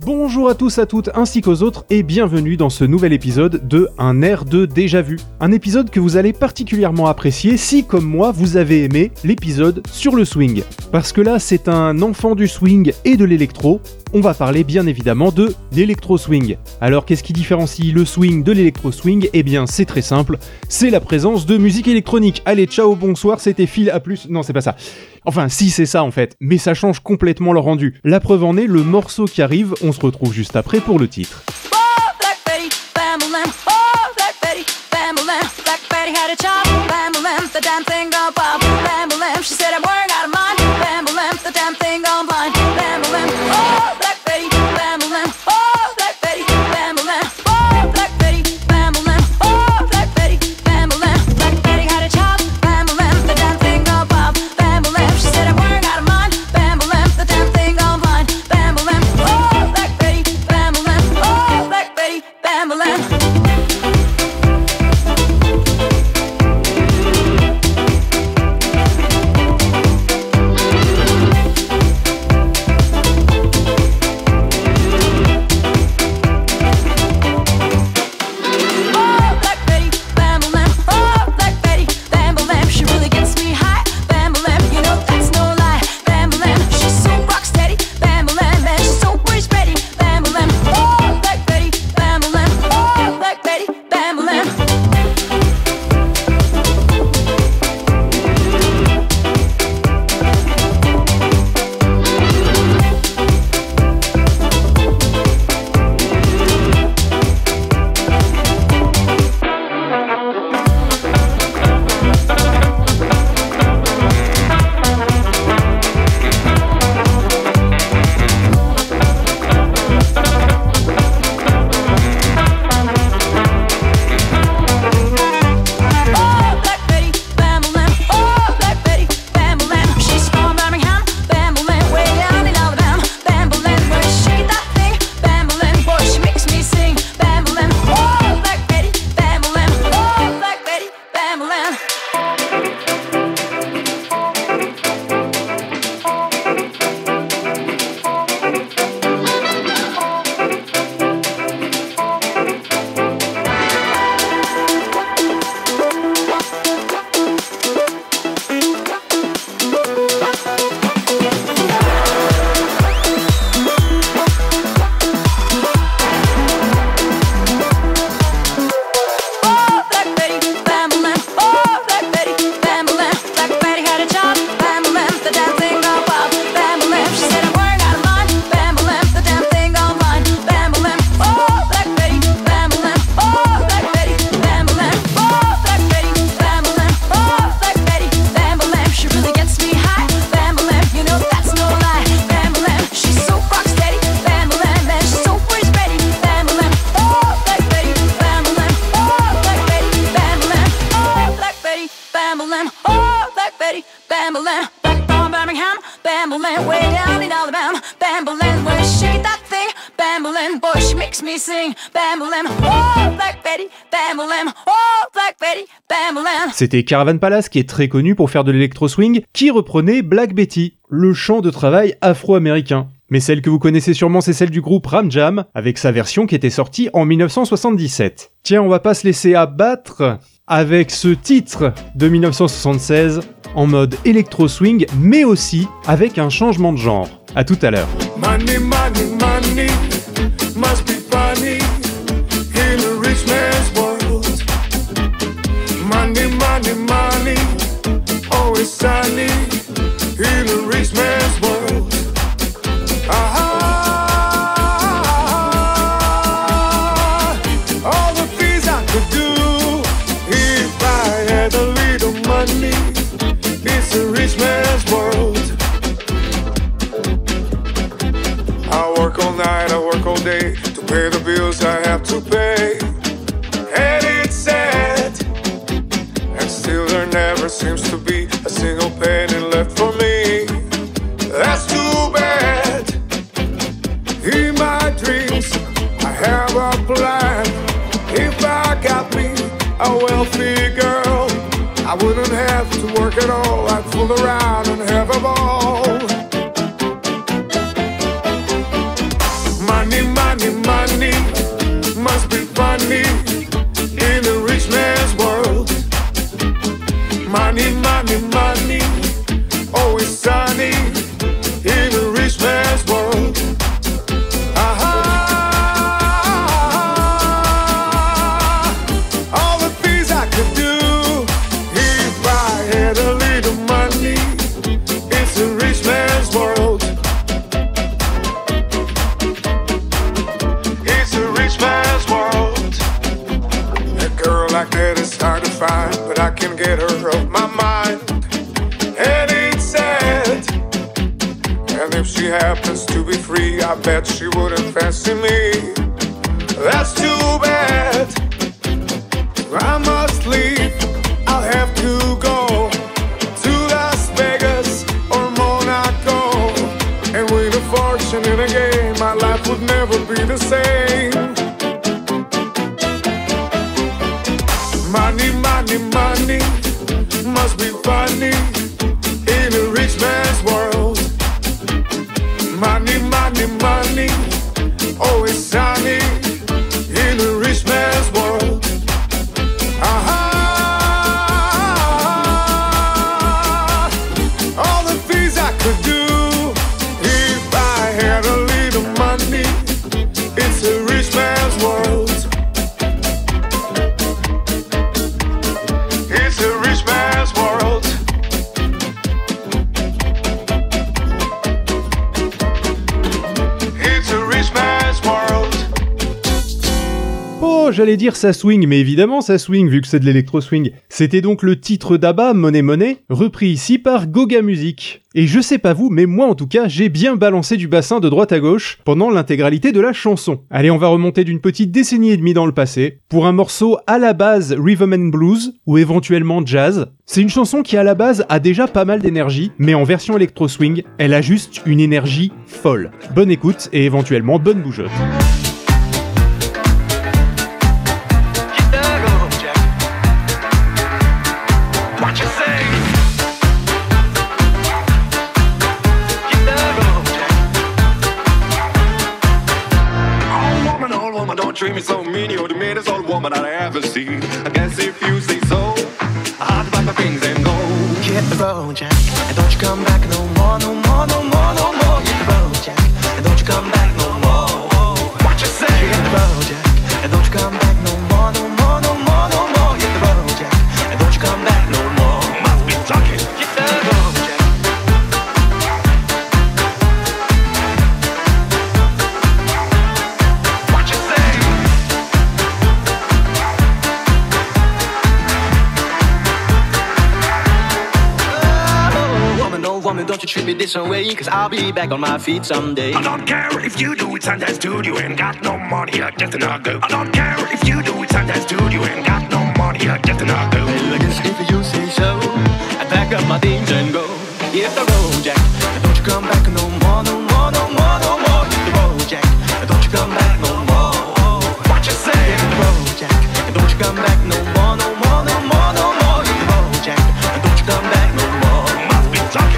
Bonjour à tous, à toutes, ainsi qu'aux autres, et bienvenue dans ce nouvel épisode de Un air de déjà-vu. Un épisode que vous allez particulièrement apprécier si, comme moi, vous avez aimé l'épisode sur le swing. Parce que là, c'est un enfant du swing et de l'électro. On va parler bien évidemment de l'électro-swing. Alors qu'est-ce qui différencie le swing de l'électro-swing ? Eh bien c'est très simple, c'est la présence de musique électronique. Allez, ciao, bonsoir, c'était Phil, à plus... Non, c'est pas ça. Enfin, si, c'est ça en fait, mais ça change complètement le rendu. La preuve en est, le morceau qui arrive, on se retrouve juste après pour le titre. C'était Caravan Palace, qui est très connu pour faire de l'électro-swing, qui reprenait Black Betty, le chant de travail afro-américain. Mais celle que vous connaissez sûrement, c'est celle du groupe Ram Jam, avec sa version qui était sortie en 1977. Tiens, on va pas se laisser abattre avec ce titre de 1976, en mode électro-swing, mais aussi avec un changement de genre. À tout à l'heure. Money, money, money, must be funny in a rich man's world. Money, money, money, always sunny in a rich man's world. All the things I could do if I had a little money. It's a rich man's world. I work all night, I work all day to pay the bills I have to pay. And it's sad, and still there never seems to be a single penny left for me. That's too bad. In my dreams, I have a plan. If I got me a wealthy girl, I wouldn't have to work at all. I'd fool around and have a ball. Money, get her off my mind. And it's sad. And if she happens to be free, I bet she wouldn't fancy me. That's too bad. I must leave. I'll have to go to Las Vegas or Monaco. And with a fortune in a game, my life would never be the same. Money, money, money must be funny in a rich man's world. Money, money, money, always sunny in a rich man's world. All the things I could do if I had a little money. It's a rich man's world. It's a rich man's world. It's a rich man's world. Oh, j'allais dire ça swing, mais évidemment ça swing vu que c'est de l'électro-swing. C'était donc le titre d'ABBA, Money Money, repris ici par Goga Music. Et je sais pas vous, mais moi en tout cas, j'ai bien balancé du bassin de droite à gauche pendant l'intégralité de la chanson. Allez, on va remonter d'une petite décennie et demie dans le passé, pour un morceau à la base Rhythm and Blues, ou éventuellement jazz. C'est une chanson qui à la base a déjà pas mal d'énergie, mais en version électro-swing, elle a juste une énergie folle. Bonne écoute et éventuellement bonne bougeotte. Treat me so mean, you're the meanest old woman I ever seen. I guess if you say so, I have to pack my things and go. Hit the road, Jack, and don't you come back no more, no more, no more, no more. Hit the road, Jack, and don't you come back no more. What you say? Hit the road, Jack, and don't you come back no more, no more, no more, no more. Hit the road, Jack, and don't you come back no more. Must be talking. Hit the road, Jack. What you say? Woman, don't you treat me this way, cause I'll be back on my feet someday. I don't care if you do it Sundays, dude, you ain't got no money, you're just another go. I don't care if you do it Sundays, dude, you ain't got no money, you're just another go. Well, I guess if you say so, I pack up my things and go. Hit the road, Jack, and don't you come back no more, no more, no more, no more. Hit the road, Jack, and don't you come back no more. What you say? Hit the road, Jack, and don't you come back no more, no more, no more, no more. Hit the road, Jack, and don't you come back no more. Must be talking.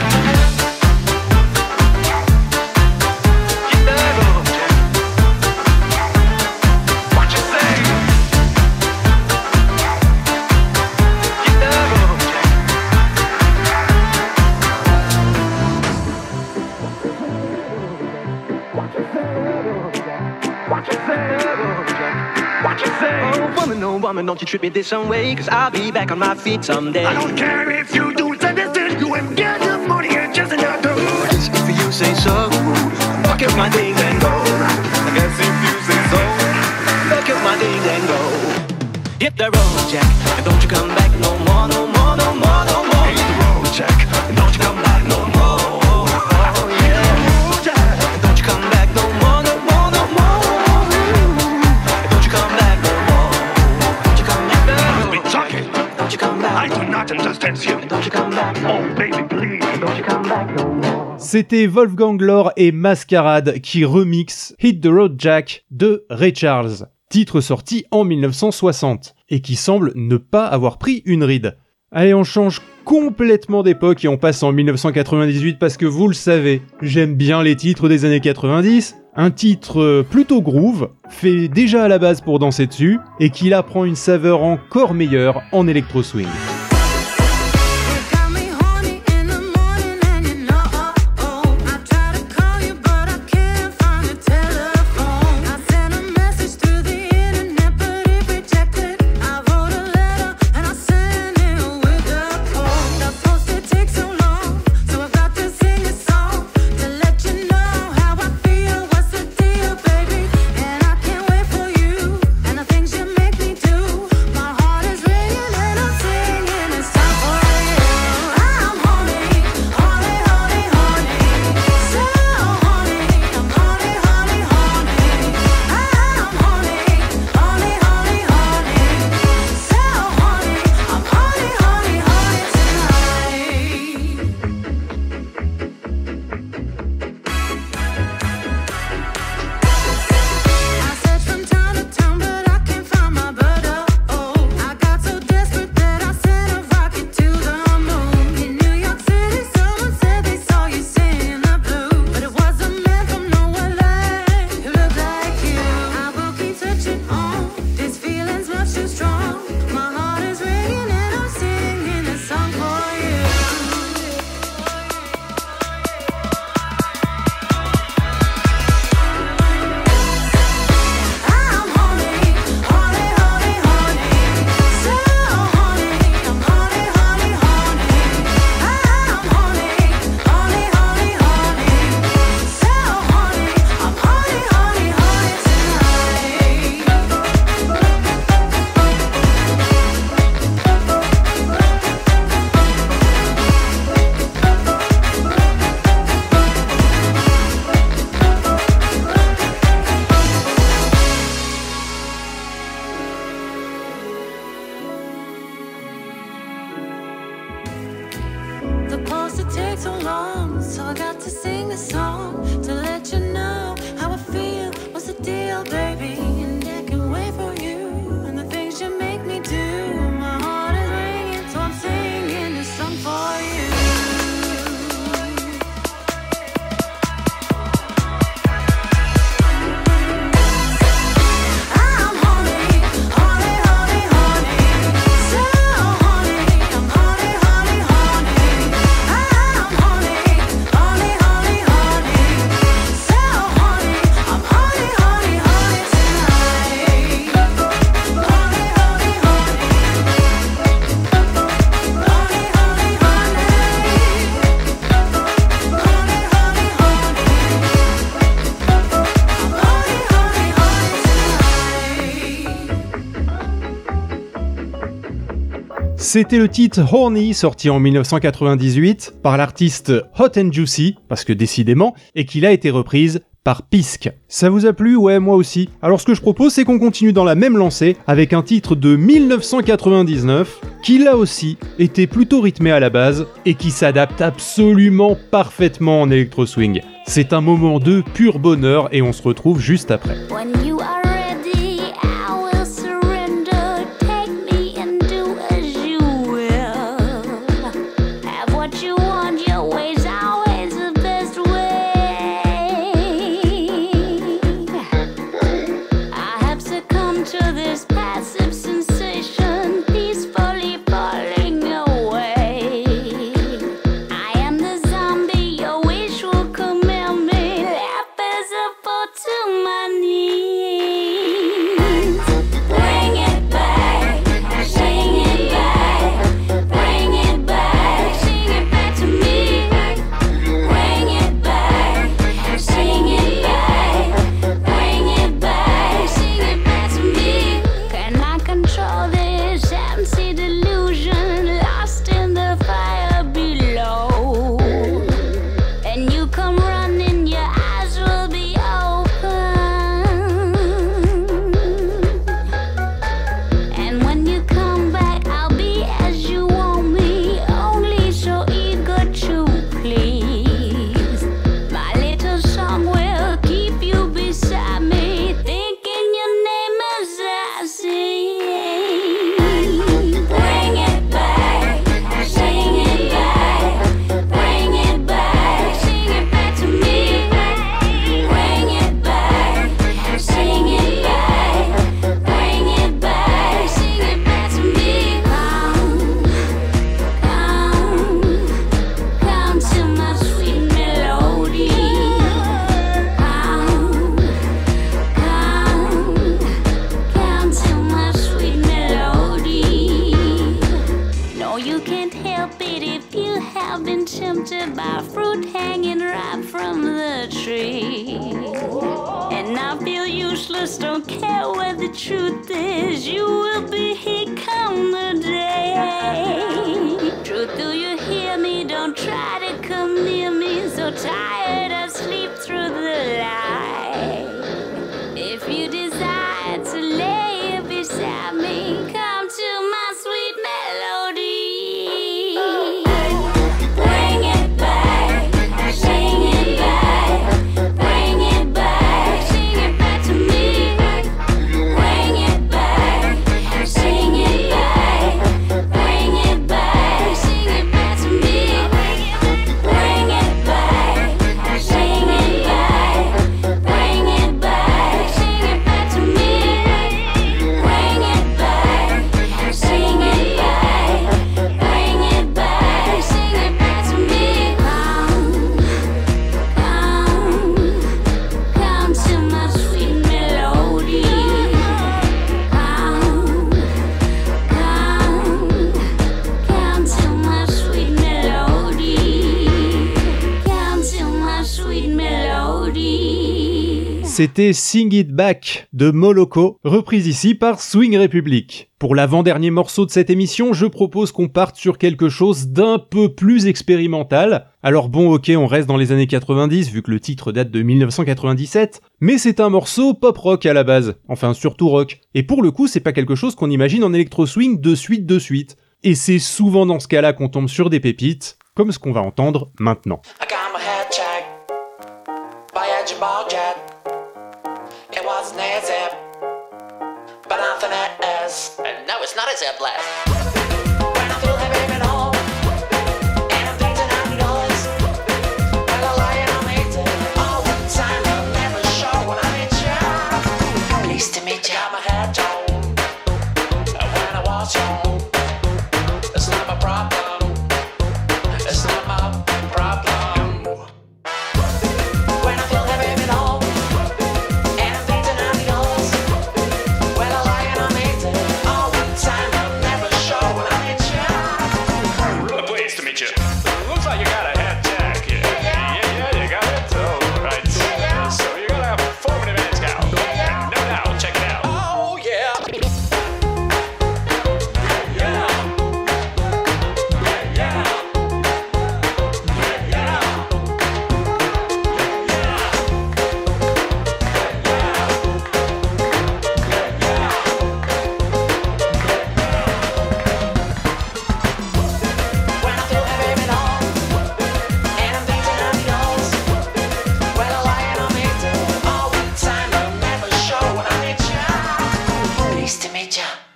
Oh woman, don't you treat me this way, cause I'll be back on my feet someday. I don't care if you do it Sundays, dude, you ain't got no money, you're just another go. If you say so, pack up my things and go. I guess if you say so, Pack up my things and go. Hit the road, Jack, and don't you come back no more, no more, no more, no more. hit the road, Jack, and don't you come back no more. Oh yeah, Jack. and don't you come back no more, no more, no more. And don't you come back no more. Don't you come back no Be more. talking. Don't you come back. I do not understand you. And don't you come back no Oh, more. baby, please. Don't you come back no more. C'était Wolfgang Lore et Masquerade qui remixent Hit the Road Jack de Ray Charles, titre sorti en 1960 et qui semble ne pas avoir pris une ride. Allez, on change complètement d'époque et on passe en 1998 parce que vous le savez, j'aime bien les titres des années 90. Un titre plutôt groove, fait déjà à la base pour danser dessus, et qui là prend une saveur encore meilleure en électro-swing. C'était le titre Horny, sorti en 1998 par l'artiste Hot and Juicy, parce que décidément, et qu'il a été reprise par Pisk. Ça vous a plu? Ouais, moi aussi. Alors ce que je propose, c'est qu'on continue dans la même lancée avec un titre de 1999 qui là aussi était plutôt rythmé à la base et qui s'adapte absolument parfaitement en électro swing. C'est un moment de pur bonheur et on se retrouve juste après. When you are ready, I will surrender. Take me and do as you will. Have what you want, your way's always the best way. I have succumbed to this passive sensation, peacefully falling away. I am the zombie, your wish will command me. Life is a fall to my knees. Bring it back, sing it back, bring it back, sing it back to me. Bring it back, sing it back, bring it back, sing it back to me. Can I control this empty delusion, lost in the fire below? And you come running, your eyes will be open. And when you come back, I'll be as you want me, only so eager to please. My little song will keep you beside me, thinking your name as I sing. Bring it back, sing it back, bring it back, sing it back to me. Bring it back, sing it back, bring it back, sing it back to me. Come to my sweet melody. Come to my sweet melody. No, you can't help it if you have been tempted by fruit hanging ripe from the tree. And I feel useless, don't care what the truth is. You will be here come the day. Truth, do you hear me? Don't try to come near me. So tired I sleep through the light. If you desire to lay beside me, come to my sweet melody. Bring it back, sing it back, bring it back, sing it back to me. Bring it back, sing it back, bring it back, sing it back to me. Bring it back, sing it back, bring it back, sing it back to me. Bring it back, sing it back, bring it back, sing it back to me. Come to my sweet melody. Come to my sweet melody. Come to my sweet melody. C'était Sing It Back de Moloko, reprise ici par Swing Republic. Pour l'avant-dernier morceau de cette émission, je propose qu'on parte sur quelque chose d'un peu plus expérimental. Alors bon, ok, on reste dans les années 90, vu que le titre date de 1997, mais c'est un morceau pop-rock à la base, enfin surtout rock. Et pour le coup, c'est pas quelque chose qu'on imagine en électro-swing de suite. Et c'est souvent dans ce cas-là qu'on tombe sur des pépites, comme ce qu'on va entendre maintenant. I got my head checked by a ball jet. It wasn't a zip, but nothing else. And no, it's not a zip left. When I feel that baby at home, and I'm thinking $90. Well, I lie and I'm eating all the time. I'll never show when I meet you. Pleased to meet you. Got my head checked when I was home. It's not my problem. It's not my problem. When I feel that baby at home, and I'm thinking $90. Well, I lie and I'm eating all the time. I'll never show when I meet you. Pleased to meet you. Looks like you got a head jacket. Yeah, you got it. All right. So you're gonna have a formative ad scout. No doubt. Check it out. Oh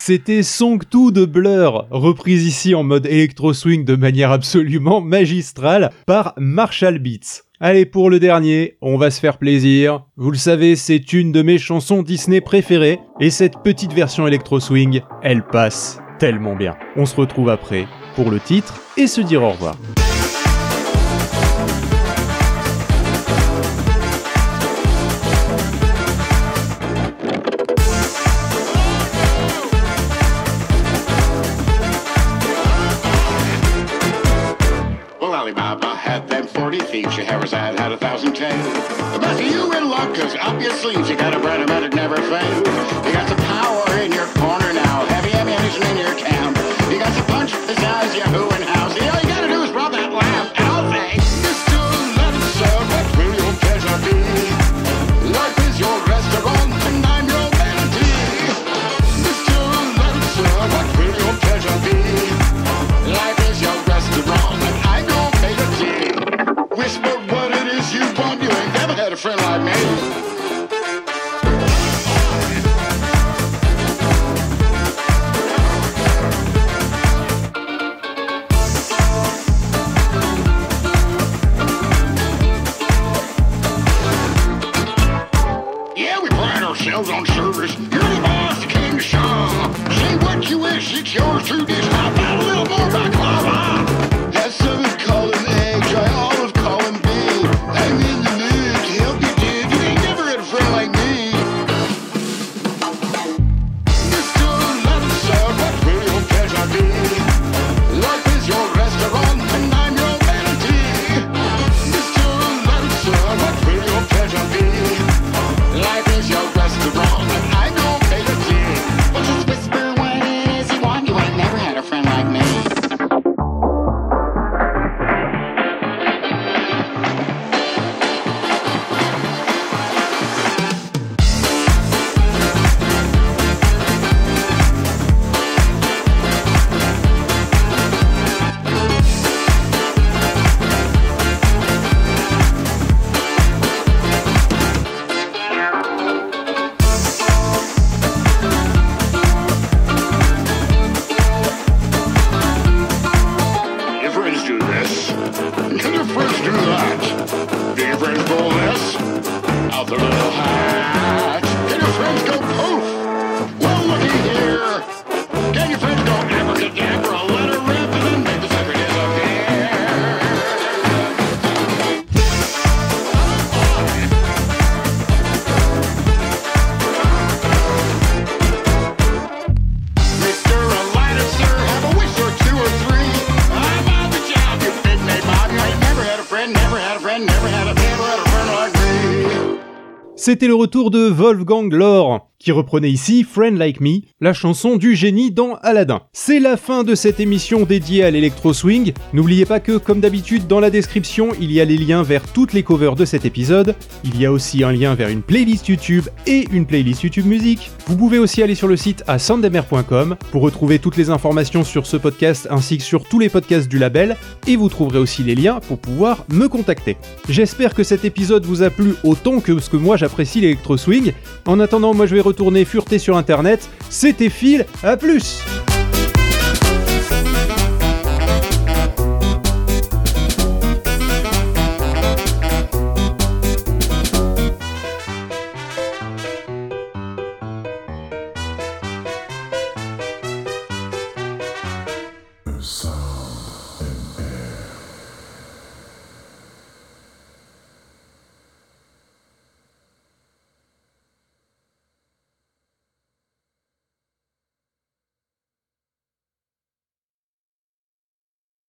C'était Song 2 de Blur, reprise ici en mode Electro Swing de manière absolument magistrale par Marshall Beats. Allez, pour le dernier, on va se faire plaisir. Vous le savez, c'est une de mes chansons Disney préférées, et cette petite version Electro Swing, elle passe tellement bien. On se retrouve après pour le titre et se dire au revoir. Alibaba had them 40 thieves, Scheherazade had 1,000 tales. But you in luck, cause up your sleeves, you got a bread and it never fails. You got some power in your corner now, heavy ammunition in your camp. You got some punch the size of your who and house. All you gotta do is rub that lamp. And I'll say, Mr. Let it serve, what will your pleasure be? Life is your restaurant and I'm your vanity. Mr. Let it serve, what will your pleasure be? Life is your restaurant and I'm your whisper what it is you want. You ain't never had a friend like me. Yeah, we pride ourselves on service. You're the boss, the king of show. Say what you wish, it's yours to dish. How about a little more baklava? That's something called an egg. Try olive, call him B. I'm in the mood to help you, dude. You ain't never had a friend like me. Mr. Let it serve, what will your pleasure be? Life is your restaurant and I'm your vanity. Mr. Let it serve, what will your pleasure be? Life is your restaurant and I'm your vanity. Well, just whisper what it is you want. You ain't never had a friend like me. Your friends do this. Can your friends do that? Do your friends pull this? Out their little hat. Can your friends go poof? Well, looky here. Can your friends go abracadabra? Let her rip and then make the sucker disappear. Mr. Elias, sir, have a wish or two or three. I'm on the job, you big name Bob. You ain't never had a friend, never had a friend, never had a friend like me. C'était le retour de Wolfgang Lohr, qui reprenait ici Friend Like Me, la chanson du génie dans Aladdin. C'est la fin de cette émission dédiée à l'Electro Swing. N'oubliez pas que, comme d'habitude, dans la description, il y a les liens vers toutes les covers de cet épisode. Il y a aussi un lien vers une playlist YouTube et une playlist YouTube musique. Vous pouvez aussi aller sur le site à soundmr.com pour retrouver toutes les informations sur ce podcast ainsi que sur tous les podcasts du label, et vous trouverez aussi les liens pour pouvoir me contacter. J'espère que cet épisode vous a plu autant que ce que moi j'apprécie l'Electro Swing. En attendant, moi je vais retourner fureter sur internet. C'était Phil, à plus!